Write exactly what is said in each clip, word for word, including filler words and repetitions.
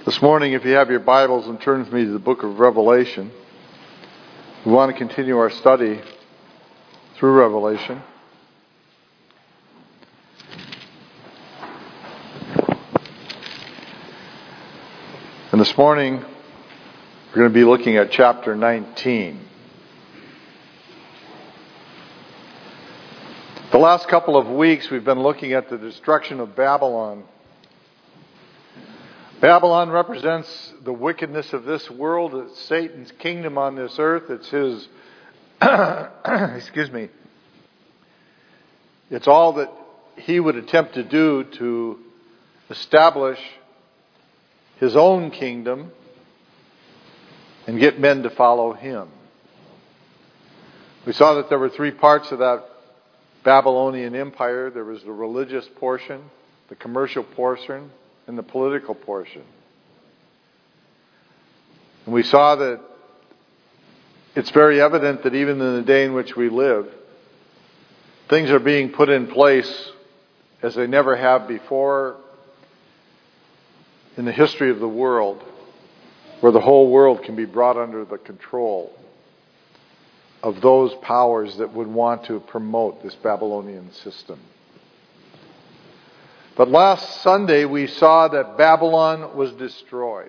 This morning, if you have your Bibles and turn with me to the book of Revelation, we want to continue our study through Revelation. And this morning, we're going to be looking at chapter nineteen. The last couple of weeks, we've been looking at the destruction of Babylon. Babylon represents the wickedness of this world. It's Satan's kingdom on this earth. It's his, excuse me, it's all that he would attempt to do to establish his own kingdom and get men to follow him. We saw that there were three parts of that Babylonian empire. There was the religious portion, the commercial portion, and the political portion. And we saw that it's very evident that even in the day in which we live, things are being put in place as they never have before in the history of the world, where the whole world can be brought under the control of those powers that would want to promote this Babylonian system. But last Sunday we saw that Babylon was destroyed.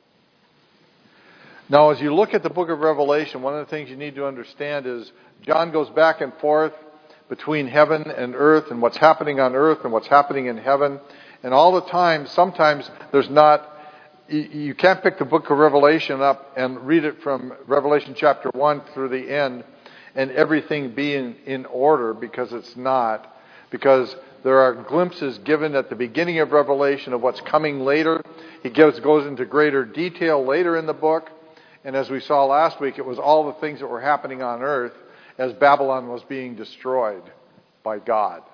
Now as you look at the book of Revelation, one of the things you need to understand is John goes back and forth between heaven and earth and what's happening on earth and what's happening in heaven. And all the time, sometimes there's not, you can't pick the book of Revelation up and read it from Revelation chapter one through the end and everything be in, in order, because it's not. Because there are glimpses given at the beginning of Revelation of what's coming later. He gives, goes into greater detail later in the book. And as we saw last week, it was all the things that were happening on earth as Babylon was being destroyed by God.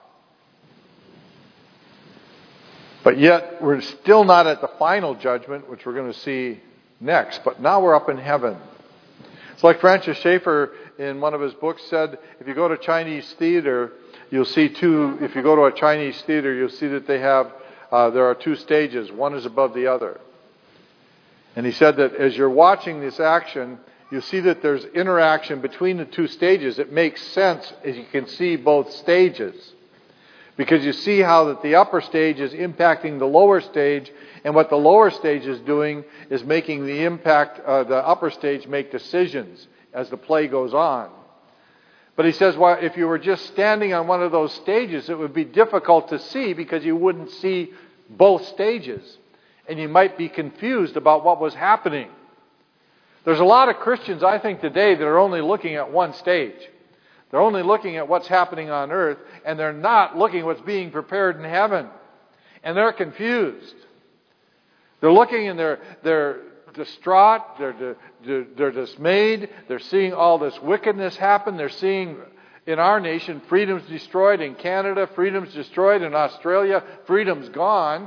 But yet, we're still not at the final judgment, which we're going to see next. But now we're up in heaven. It's like Francis Schaeffer in one of his books said, if you go to Chinese theater, you'll see two, if you go to a Chinese theater, you'll see that they have, uh, there are two stages. One is above the other. And he said that as you're watching this action, you see that there's interaction between the two stages. It makes sense as you can see both stages. Because you see how that the upper stage is impacting the lower stage, and what the lower stage is doing is making the impact, uh, the upper stage make decisions as the play goes on. But he says, well, if you were just standing on one of those stages, it would be difficult to see because you wouldn't see both stages. And you might be confused about what was happening. There's a lot of Christians, I think, today that are only looking at one stage. They're only looking at what's happening on earth, and they're not looking at what's being prepared in heaven. And they're confused. They're looking and they're they're distraught, they're, they're, they're dismayed, they're seeing all this wickedness happen, they're seeing in our nation freedom's destroyed, in Canada freedom's destroyed, in Australia freedom's gone,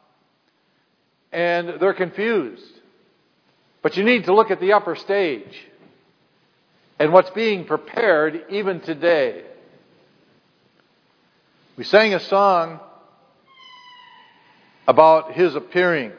and they're confused. But you need to look at the upper stage and what's being prepared even today. We sang a song about His appearing.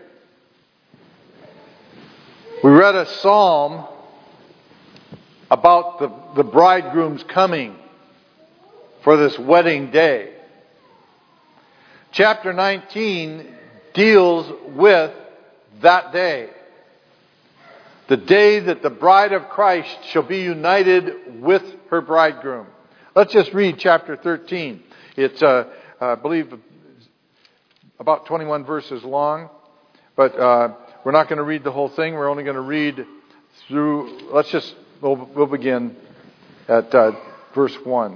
We read a psalm about the, the bridegroom's coming for this wedding day. Chapter nineteen deals with that day. The day that the bride of Christ shall be united with her bridegroom. Let's just read chapter thirteen. It's, uh, I believe, about twenty-one verses long. But uh, we're not going to read the whole thing. We're only going to read through, let's just, we'll, we'll begin at uh, verse one.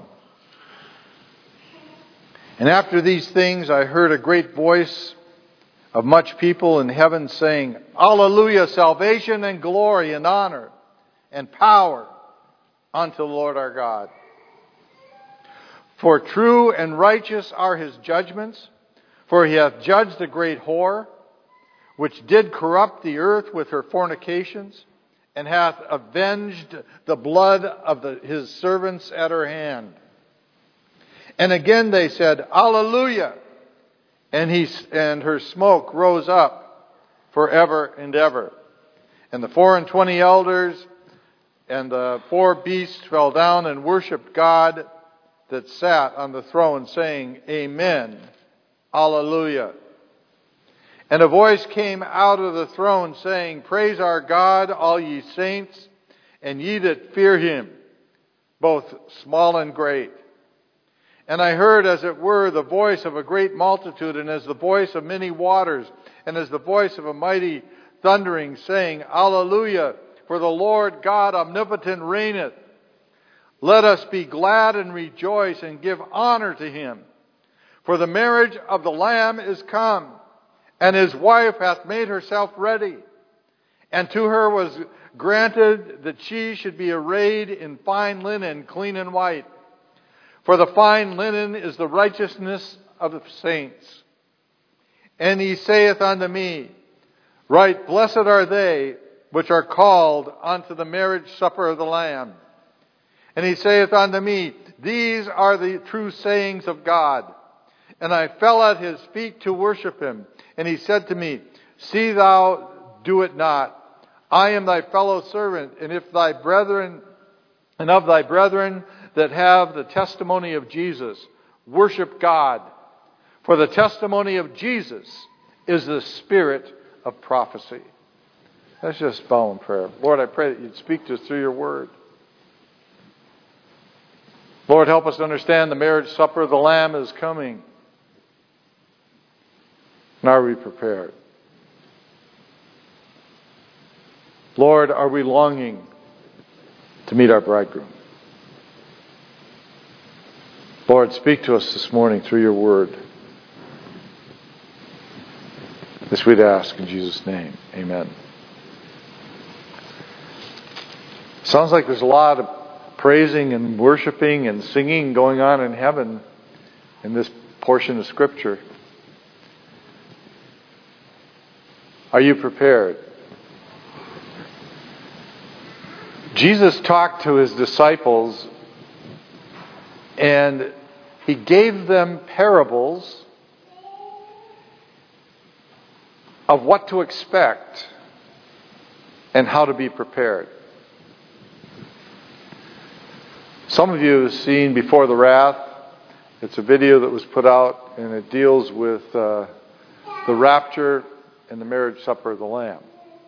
And after these things I heard a great voice of much people in heaven saying, Alleluia, salvation and glory and honor and power unto the Lord our God. For true and righteous are his judgments, for he hath judged the great whore, which did corrupt the earth with her fornications, and hath avenged the blood of the, his servants at her hand. And again they said, Alleluia! And he and her smoke rose up forever and ever. And the four and twenty elders and the four beasts fell down and worshipped God that sat on the throne, saying, Amen, Alleluia. And a voice came out of the throne, saying, Praise our God, all ye saints, and ye that fear him, both small and great. And I heard, as it were, the voice of a great multitude, and as the voice of many waters, and as the voice of a mighty thundering, saying, Alleluia, for the Lord God omnipotent reigneth. Let us be glad and rejoice and give honor to him. For the marriage of the Lamb is come, and his wife hath made herself ready. And to her was granted that she should be arrayed in fine linen, clean and white. For the fine linen is the righteousness of the saints. And he saith unto me, Right blessed are they which are called unto the marriage supper of the Lamb. And he saith unto me, These are the true sayings of God. And I fell at his feet to worship him. And he said to me, See thou do it not. I am thy fellow servant, and if thy brethren, and of thy brethren that have the testimony of Jesus, worship God. For the testimony of Jesus is the spirit of prophecy. Let's just bow in prayer. Lord, I pray that you'd speak to us through your word. Lord, help us to understand the marriage supper of the Lamb is coming. And are we prepared? Lord, are we longing to meet our bridegroom? Lord, speak to us this morning through your word. This we'd ask in Jesus' name. Amen. Sounds like there's a lot of praising and worshiping and singing going on in heaven in this portion of Scripture. Are you prepared? Jesus talked to his disciples and he gave them parables of what to expect and how to be prepared. Some of you have seen Before the Wrath. It's a video that was put out, and it deals with uh, the rapture and the marriage supper of the Lamb.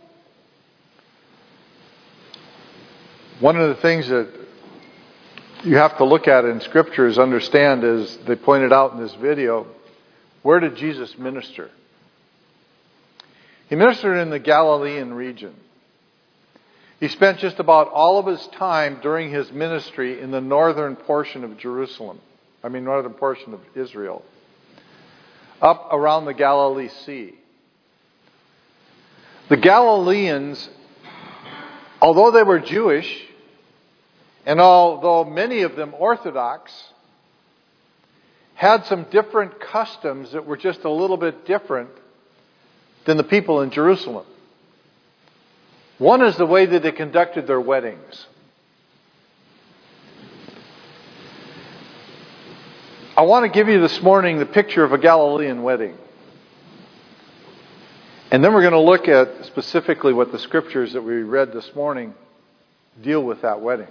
One of the things that you have to look at in Scripture is understand, as they pointed out in this video, where did Jesus minister? He ministered in the Galilean region. He spent just about all of his time during his ministry in the northern portion of Jerusalem. I mean, northern portion of Israel. Up around the Galilee Sea. The Galileans, although they were Jewish, and although many of them Orthodox, had some different customs that were just a little bit different than the people in Jerusalem. One is the way that they conducted their weddings. I want to give you this morning the picture of a Galilean wedding. And then we're going to look at specifically what the scriptures that we read this morning deal with that wedding.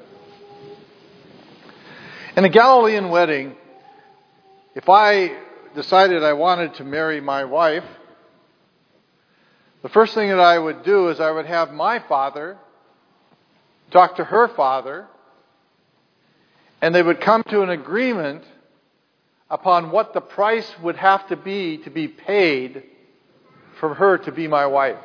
In a Galilean wedding, if I decided I wanted to marry my wife, the first thing that I would do is I would have my father talk to her father, and they would come to an agreement upon what the price would have to be to be paid for her to be my wife.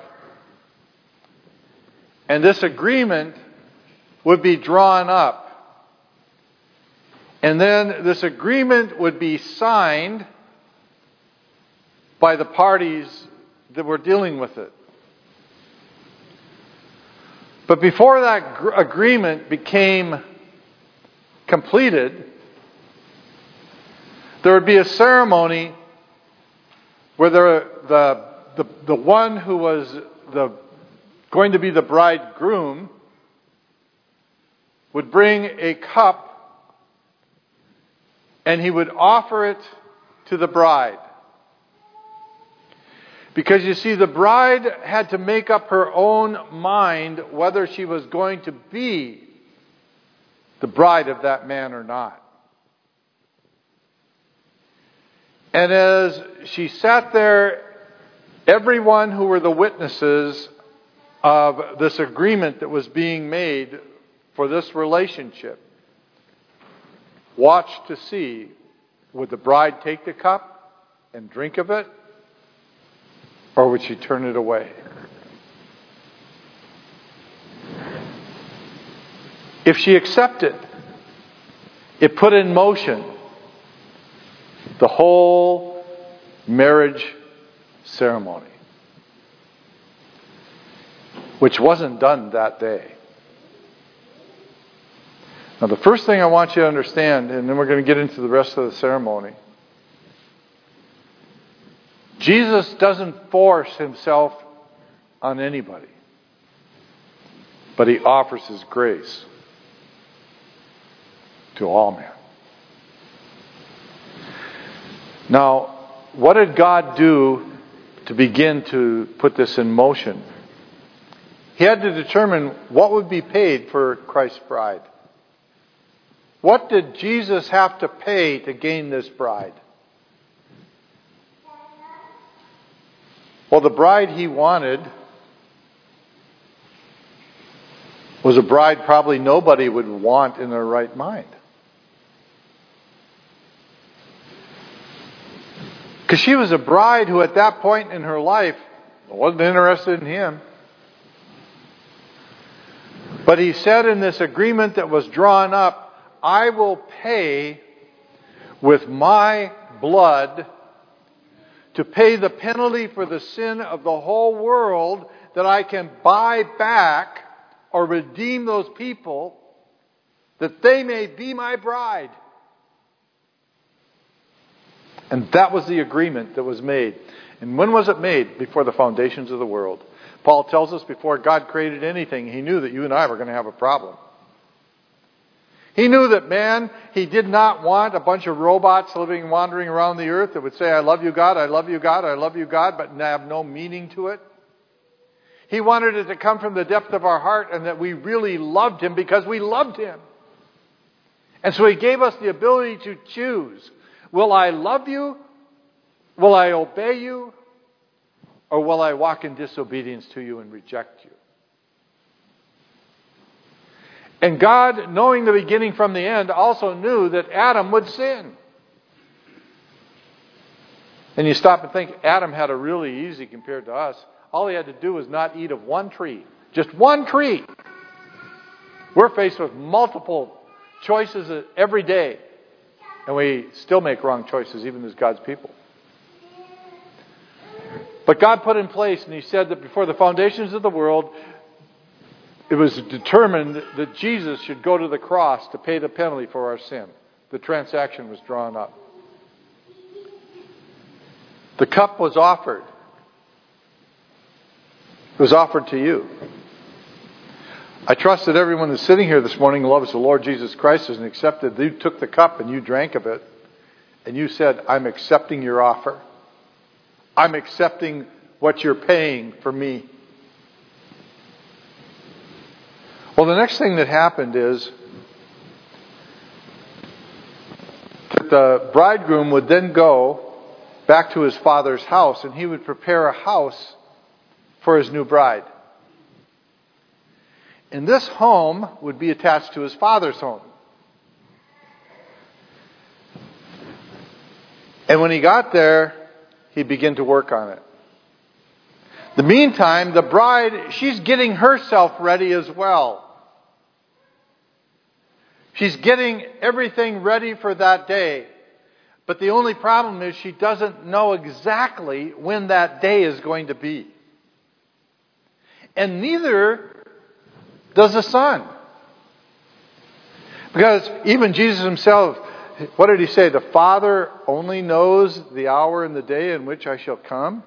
And this agreement would be drawn up. And then this agreement would be signed by the parties that were dealing with it. But before that gr- agreement became completed, there would be a ceremony where the, the, the, the one who was the, going to be the bridegroom would bring a cup and he would offer it to the bride. Because you see, the bride had to make up her own mind whether she was going to be the bride of that man or not. And as she sat there, everyone who were the witnesses of this agreement that was being made for this relationship watched to see, would the bride take the cup and drink of it, or would she turn it away? If she accepted, it put in motion the whole marriage ceremony, which wasn't done that day. Now, the first thing I want you to understand, and then we're going to get into the rest of the ceremony, Jesus doesn't force himself on anybody, but he offers his grace to all men. Now, what did God do to begin to put this in motion? He had to determine what would be paid for Christ's bride. What did Jesus have to pay to gain this bride? Well, the bride he wanted was a bride probably nobody would want in their right mind. Because she was a bride who at that point in her life wasn't interested in him. But he said in this agreement that was drawn up, I will pay with my blood to pay the penalty for the sin of the whole world, that I can buy back or redeem those people, that they may be my bride. And that was the agreement that was made. And when was it made? Before the foundations of the world. Paul tells us before God created anything, he knew that you and I were going to have a problem. He knew that, man, he did not want a bunch of robots living and wandering around the earth that would say, I love you, God, I love you, God, I love you, God, but have no meaning to it. He wanted it to come from the depth of our heart and that we really loved him because we loved him. And so he gave us the ability to choose. Will I love you? Will I obey you? Or will I walk in disobedience to you and reject you? And God, knowing the beginning from the end, also knew that Adam would sin. And you stop and think, Adam had it really easy compared to us. All he had to do was not eat of one tree. Just one tree. We're faced with multiple choices every day. And we still make wrong choices, even as God's people. But God put in place, and he said that before the foundations of the world, it was determined that Jesus should go to the cross to pay the penalty for our sin. The transaction was drawn up. The cup was offered. It was offered to you. I trust that everyone that's sitting here this morning loves the Lord Jesus Christ and accepted. You took the cup and you drank of it. And you said, I'm accepting your offer. I'm accepting what you're paying for me. Well, the next thing that happened is that the bridegroom would then go back to his father's house and he would prepare a house for his new bride. And this home would be attached to his father's home. And when he got there, he'd begin to work on it. In the meantime, the bride, she's getting herself ready as well. She's getting everything ready for that day. But the only problem is she doesn't know exactly when that day is going to be. And neither does the son. Because even Jesus himself, what did he say? The Father only knows the hour and the day in which I shall come.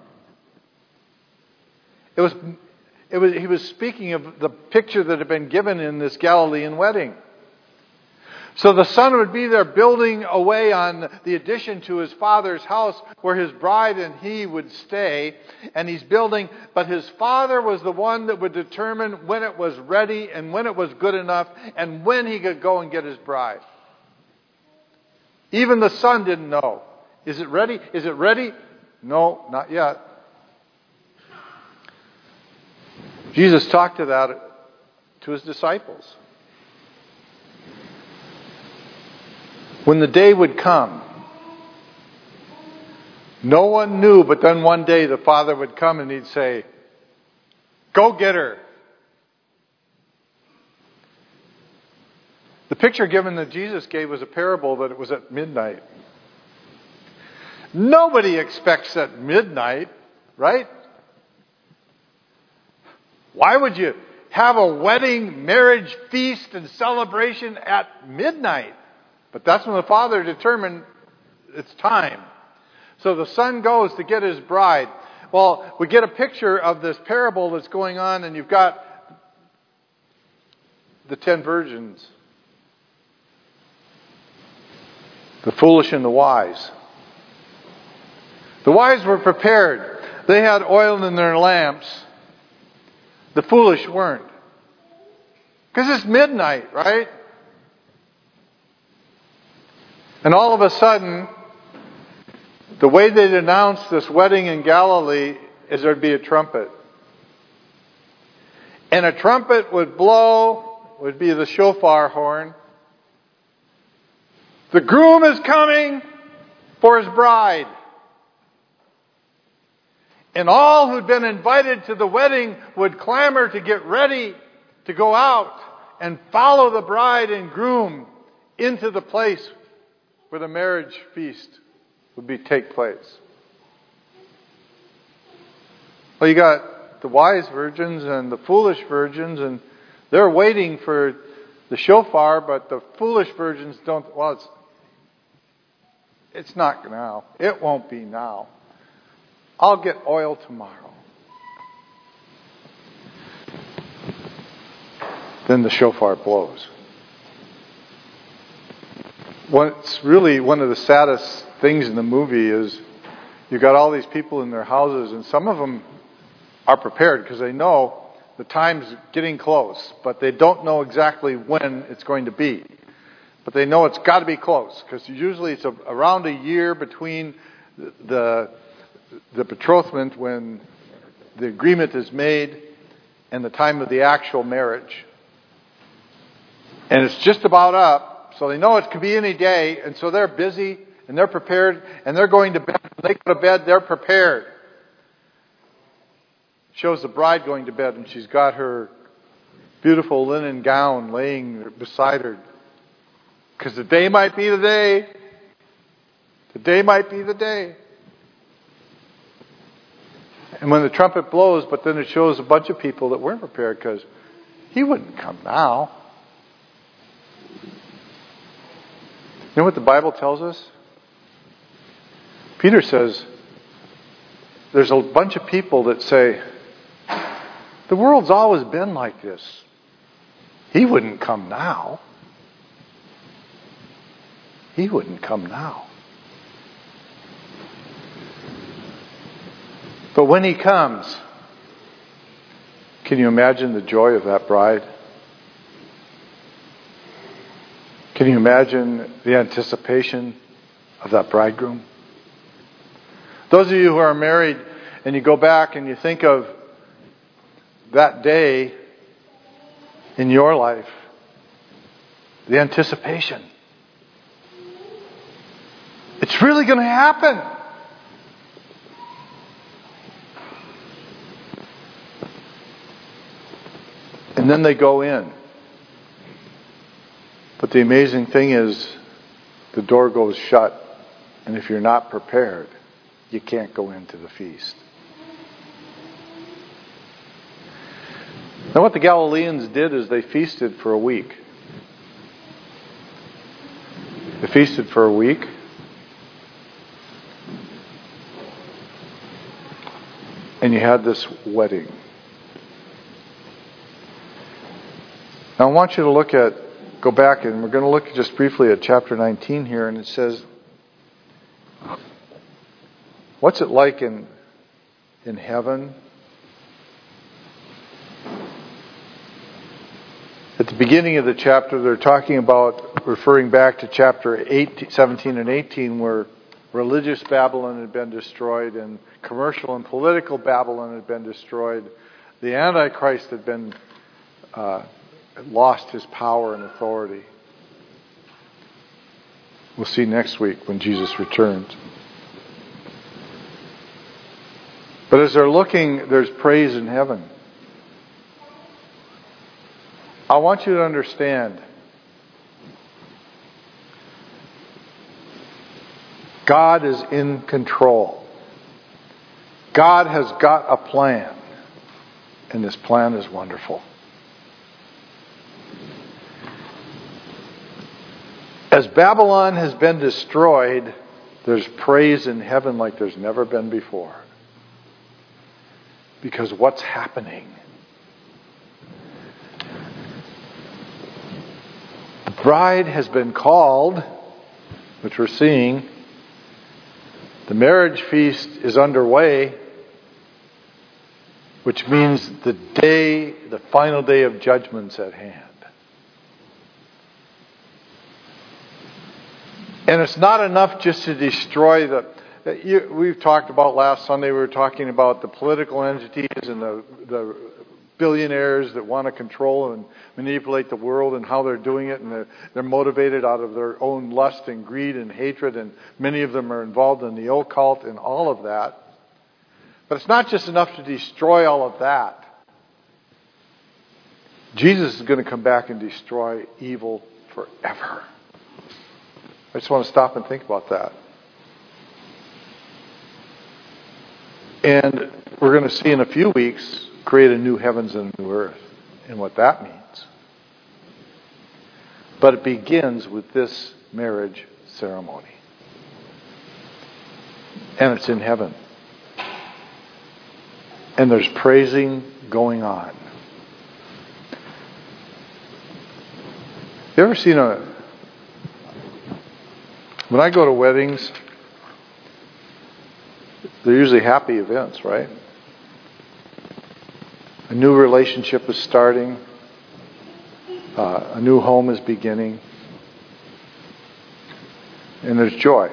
It was, it was, he was speaking of the picture that had been given in this Galilean wedding. So the son would be there building away on the addition to his father's house where his bride and he would stay. And he's building, but his father was the one that would determine when it was ready and when it was good enough and when he could go and get his bride. Even the son didn't know. Is it ready? Is it ready? No, not yet. Jesus talked to that to his disciples. When the day would come, no one knew, but then one day the Father would come and he'd say, "Go get her." The picture given that Jesus gave was a parable that it was at midnight. Nobody expects at midnight, right? Why would you have a wedding, marriage, feast, and celebration at midnight? But that's when the Father determined it's time. So the Son goes to get his bride. Well, we get a picture of this parable that's going on, and you've got the ten virgins. The foolish and the wise. The wise were prepared. They had oil in their lamps. The foolish weren't. Because it's midnight, right? And all of a sudden, the way they'd announce this wedding in Galilee is there'd be a trumpet. And a trumpet would blow, would be the shofar horn. The groom is coming for his bride. And all who'd been invited to the wedding would clamor to get ready to go out and follow the bride and groom into the place where the marriage feast would be take place. Well, you got the wise virgins and the foolish virgins, and they're waiting for the shofar, but the foolish virgins don't. Well, it's it's not now. It won't be now. I'll get oil tomorrow. Then the shofar blows. What's really one of the saddest things in the movie is you've got all these people in their houses, and some of them are prepared because they know the time's getting close, but they don't know exactly when it's going to be. But they know it's got to be close because usually it's a, around a year between the the betrothment, when the agreement is made, and the time of the actual marriage. And it's just about up, so they know it could be any day, and so they're busy, and they're prepared, and they're going to bed. When they go to bed, they're prepared. It shows the bride going to bed, and she's got her beautiful linen gown laying beside her. Because the day might be the day. The day might be the day. And when the trumpet blows, but then it shows a bunch of people that weren't prepared because he wouldn't come now. You know what the Bible tells us? Peter says there's a bunch of people that say, the world's always been like this. He wouldn't come now. He wouldn't come now. But when he comes, can you imagine the joy of that bride? Can you imagine the anticipation of that bridegroom? Those of you who are married and you go back and you think of that day in your life, the anticipation. It's really going to happen. And then they go in. But the amazing thing is, the door goes shut. And if you're not prepared, you can't go into the feast. Now what the Galileans did is they feasted for a week. They feasted for a week. And you had this wedding. Now I want you to look at go back and we're going to look just briefly at chapter nineteen here, and it says, what's it like in in heaven? At the beginning of the chapter, they're talking about, referring back to chapter eighteen, seventeen and eighteen, where religious Babylon had been destroyed and commercial and political Babylon had been destroyed. The Antichrist had been uh, lost his power and authority. We'll see next week when Jesus returns. But as they're looking, there's praise in heaven. I want you to understand, God is in control. God has got a plan, and this plan is wonderful. As Babylon has been destroyed, there's praise in heaven like there's never been before. Because what's happening? The bride has been called, which we're seeing. The marriage feast is underway, which means the day, the final day of judgment's at hand. And it's not enough just to destroy the... You, we've talked about last Sunday, we were talking about the political entities and the, the billionaires that want to control and manipulate the world and how they're doing it. And they're, they're motivated out of their own lust and greed and hatred. And many of them are involved in the occult and all of that. But it's not just enough to destroy all of that. Jesus is going to come back and destroy evil forever. I just want to stop and think about that. And we're going to see in a few weeks, create a new heavens and a new earth, and what that means. But it begins with this marriage ceremony. And it's in heaven. And there's praising going on. You ever seen a... When I go to weddings, they're usually happy events, right? A new relationship is starting. Uh, a new home is beginning. And there's joy.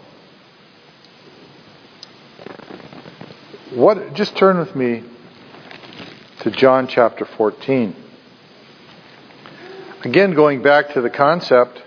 What? Just turn with me to John chapter fourteen. Again, going back to the concept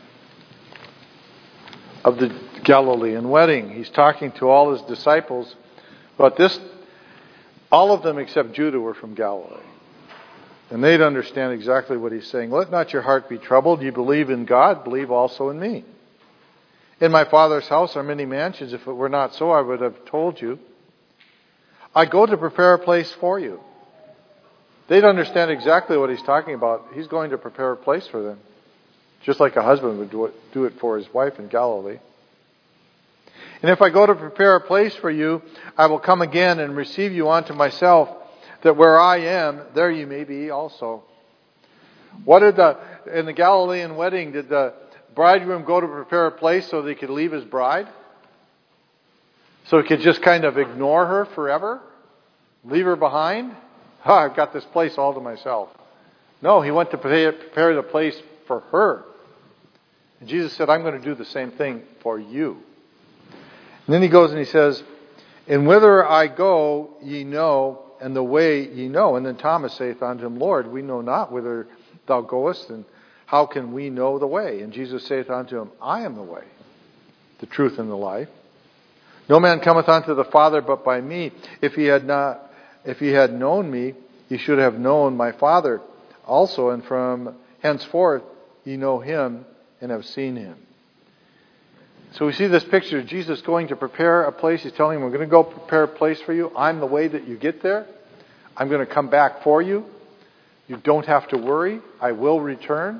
of the Galilean wedding. He's talking to all his disciples. But this, all of them except Judah were from Galilee. And they'd understand exactly what he's saying. Let not your heart be troubled. You believe in God, believe also in me. In my Father's house are many mansions. If it were not so, I would have told you. I go to prepare a place for you. They'd understand exactly what he's talking about. He's going to prepare a place for them. Just like a husband would do it, do it for his wife in Galilee. And if I go to prepare a place for you, I will come again and receive you unto myself, that where I am, there you may be also. What did the, in the Galilean wedding, did the bridegroom go to prepare a place so that he could leave his bride? So he could just kind of ignore her forever? Leave her behind? Oh, I've got this place all to myself. No, he went to prepare, prepare the place for her. And Jesus said, I'm going to do the same thing for you. And then he goes and he says, and whither I go, ye know, and the way ye know. And then Thomas saith unto him, Lord, we know not whither thou goest, and how can we know the way? And Jesus saith unto him, I am the way, the truth, and the life. No man cometh unto the Father but by me. If ye had not, if ye had known me, ye should have known my Father also, and from henceforth ye know him and have seen him. So we see this picture of Jesus going to prepare a place. He's telling him, we're going to go prepare a place for you. I'm the way that you get there. I'm going to come back for you. You don't have to worry. I will return.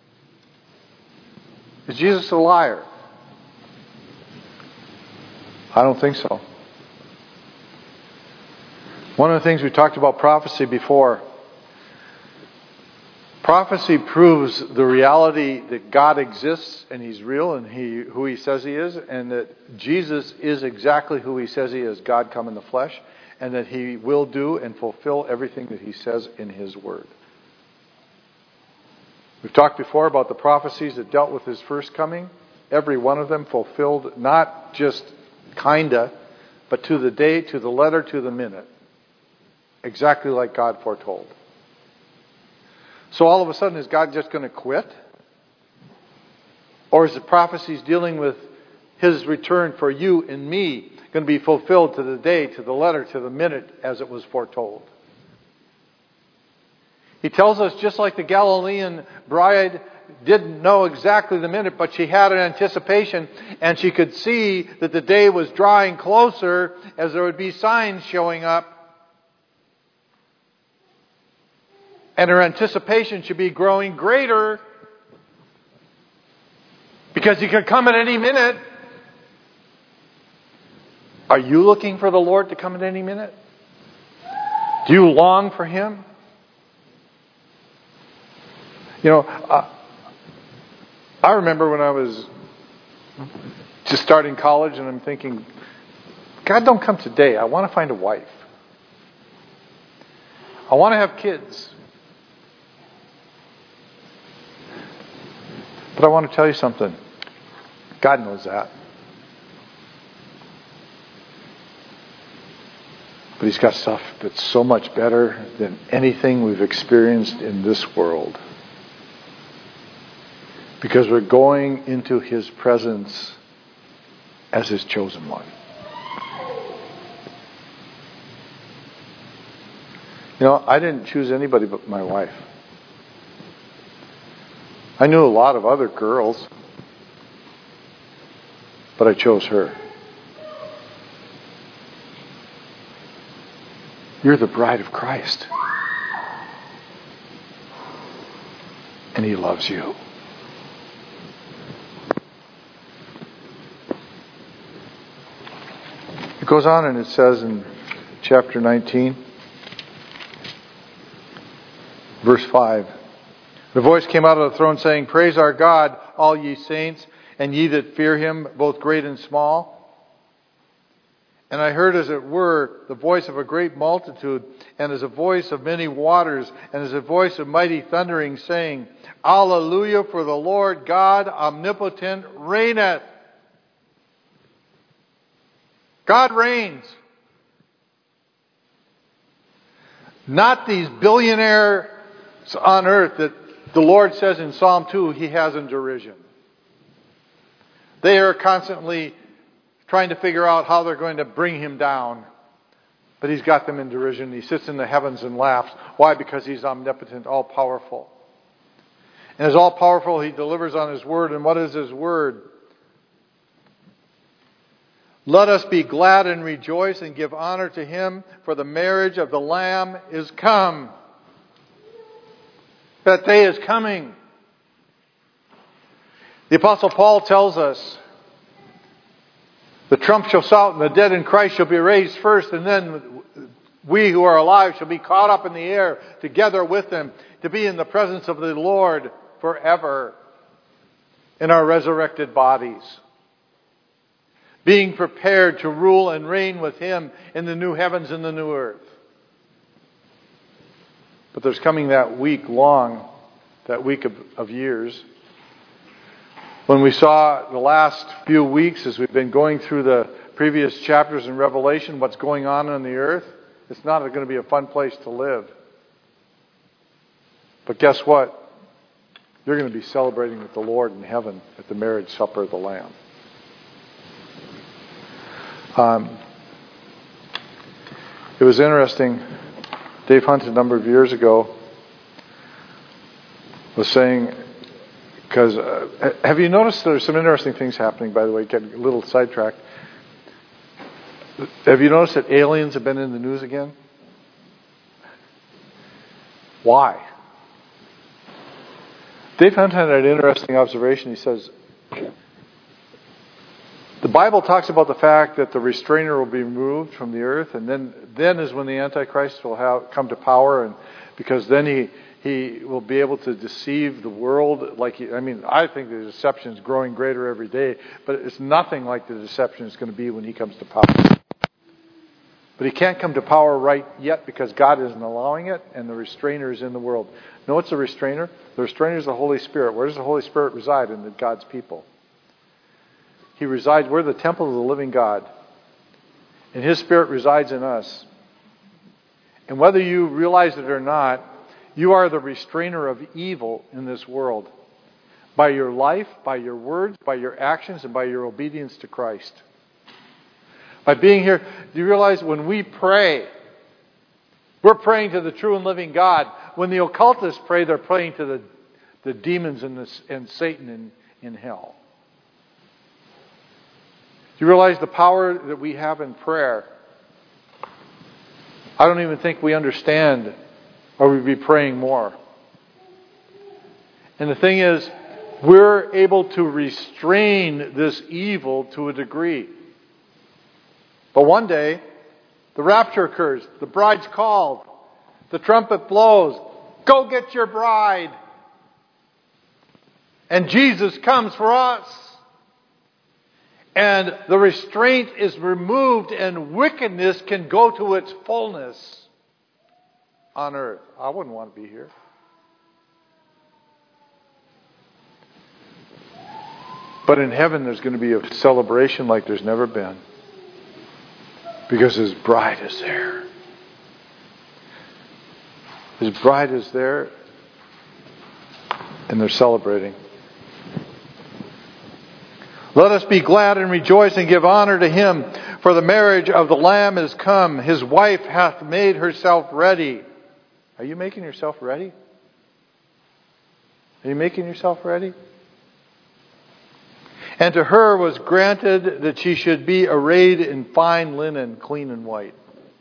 Is Jesus a liar? I don't think so. One of the things we talked about prophecy before. Prophecy proves the reality that God exists and He's real and He who He says He is, and that Jesus is exactly who He says He is, God come in the flesh, and that He will do and fulfill everything that He says in His Word. We've talked before about the prophecies that dealt with His first coming. Every one of them fulfilled, not just kinda, but to the day, to the letter, to the minute. Exactly like God foretold. So all of a sudden, is God just going to quit? Or is the prophecies dealing with His return for you and me going to be fulfilled to the day, to the letter, to the minute as it was foretold? He tells us just like the Galilean bride didn't know exactly the minute, but she had an anticipation, and she could see that the day was drawing closer as there would be signs showing up. And her anticipation should be growing greater because He could come at any minute. Are you looking for the Lord to come at any minute? Do you long for Him? You know, uh, I remember when I was just starting college and I'm thinking, God, don't come today. I want to find a wife. I want to have kids. But I want to tell you something. God knows that. But He's got stuff that's so much better than anything we've experienced in this world. Because we're going into His presence as His chosen one. You know, I didn't choose anybody but my wife. I knew a lot of other girls, but I chose her. You're the bride of Christ. And He loves you. It goes on and it says in chapter nineteen, verse five, the voice came out of the throne saying, Praise our God, all ye saints, and ye that fear Him, both great and small. And I heard as it were the voice of a great multitude, and as a voice of many waters, and as a voice of mighty thundering, saying, Alleluia, for the Lord God omnipotent reigneth. God reigns. Not these billionaires on earth that the Lord says in Psalm two He has in derision. They are constantly trying to figure out how they're going to bring Him down. But He's got them in derision. He sits in the heavens and laughs. Why? Because He's omnipotent, all-powerful. And as all-powerful, He delivers on His word. And what is His word? Let us be glad and rejoice and give honor to Him, for the marriage of the Lamb is come. That day is coming. The Apostle Paul tells us, the trump shall sound, and the dead in Christ shall be raised first, and then we who are alive shall be caught up in the air together with them to be in the presence of the Lord forever in our resurrected bodies, being prepared to rule and reign with Him in the new heavens and the new earth. But there's coming that week long, that week of, of years, when we saw the last few weeks as we've been going through the previous chapters in Revelation, what's going on on the earth. It's not going to be a fun place to live. But guess what? You're going to be celebrating with the Lord in heaven at the marriage supper of the Lamb. Um, it was interesting. Dave Hunt, a number of years ago, was saying, because uh, have you noticed there's some interesting things happening, by the way, getting a little sidetracked. Have you noticed that aliens have been in the news again? Why? Dave Hunt had an interesting observation. He says, the Bible talks about the fact that the restrainer will be removed from the earth, and then, then is when the Antichrist will have come to power, and because then he, he will be able to deceive the world. Like he, I mean, I think the deception is growing greater every day, but it's nothing like the deception is going to be when he comes to power. But he can't come to power right yet because God isn't allowing it, and the restrainer is in the world. Know what's the restrainer? The restrainer is the Holy Spirit. Where does the Holy Spirit reside? In the God's people. He resides, we're the temple of the living God. And His Spirit resides in us. And whether you realize it or not, you are the restrainer of evil in this world. By your life, by your words, by your actions, and by your obedience to Christ. By being here, do you realize when we pray, we're praying to the true and living God. When the occultists pray, they're praying to the, the demons and, the, and Satan in, in hell. Do you realize the power that we have in prayer? I don't even think we understand, or we'd be praying more. And the thing is, we're able to restrain this evil to a degree. But one day, the rapture occurs. The bride's called. The trumpet blows. Go get your bride. And Jesus comes for us. And the restraint is removed and wickedness can go to its fullness on earth. I wouldn't want to be here. But in heaven there's going to be a celebration like there's never been. Because His bride is there. His bride is there. And they're celebrating. Let us be glad and rejoice and give honor to Him. For the marriage of the Lamb is come. His wife hath made herself ready. Are you making yourself ready? Are you making yourself ready? And to her was granted that she should be arrayed in fine linen, clean and white.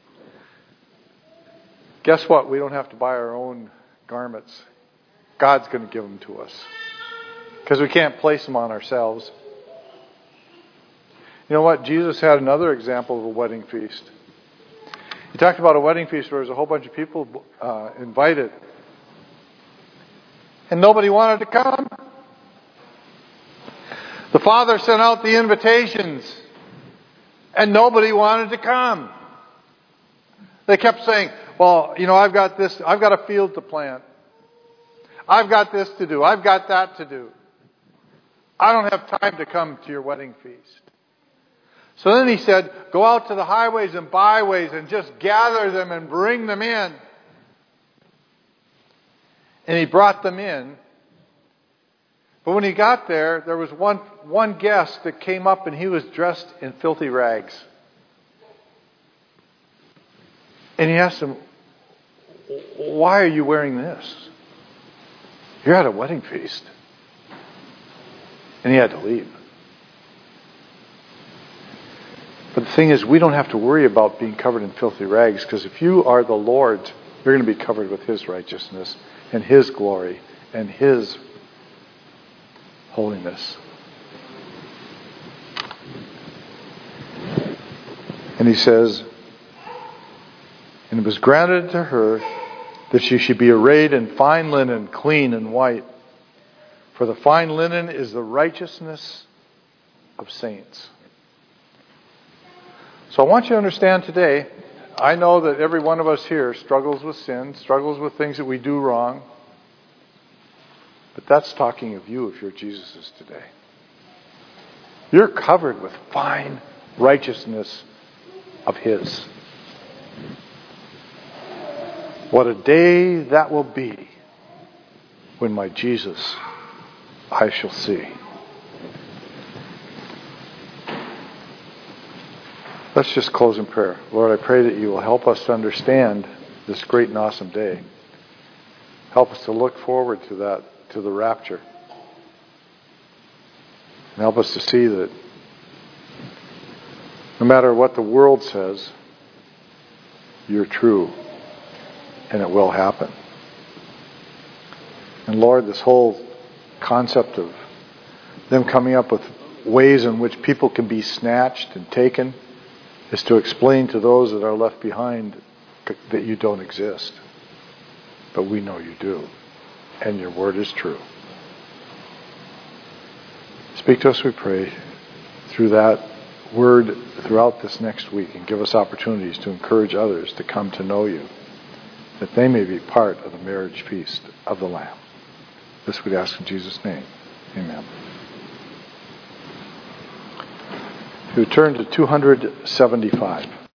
Guess what? We don't have to buy our own garments. God's going to give them to us. Because we can't place them on ourselves. You know what? Jesus had another example of a wedding feast. He talked about a wedding feast where there was a whole bunch of people uh, invited. And nobody wanted to come. The Father sent out the invitations. And nobody wanted to come. They kept saying, well, you know, I've got this, I've got a field to plant. I've got this to do. I've got that to do. I don't have time to come to your wedding feast. So then He said, go out to the highways and byways and just gather them and bring them in. And He brought them in. But when He got there, there was one, one guest that came up and he was dressed in filthy rags. And He asked him, why are you wearing this? You're at a wedding feast. And he had to leave. But the thing is, we don't have to worry about being covered in filthy rags, because if you are the Lord's, you're going to be covered with His righteousness and His glory and His holiness. And He says, and it was granted to her that she should be arrayed in fine linen, clean and white. For the fine linen is the righteousness of saints. So I want you to understand today, I know that every one of us here struggles with sin, struggles with things that we do wrong. But that's talking of you if you're Jesus's today. You're covered with fine righteousness of His. What a day that will be when my Jesus I shall see. Let's just close in prayer. Lord, I pray that You will help us to understand this great and awesome day. Help us to look forward to that, to the rapture. And help us to see that no matter what the world says, You're true. And it will happen. And Lord, this whole concept of them coming up with ways in which people can be snatched and taken is to explain to those that are left behind that You don't exist. but we know you do. And your word is true. Speak to us, we pray, through that word throughout this next week, and give us opportunities to encourage others to come to know you, that they may be part of the marriage feast of the Lamb. This we ask in Jesus' name. Amen. We turn to two seventy-five.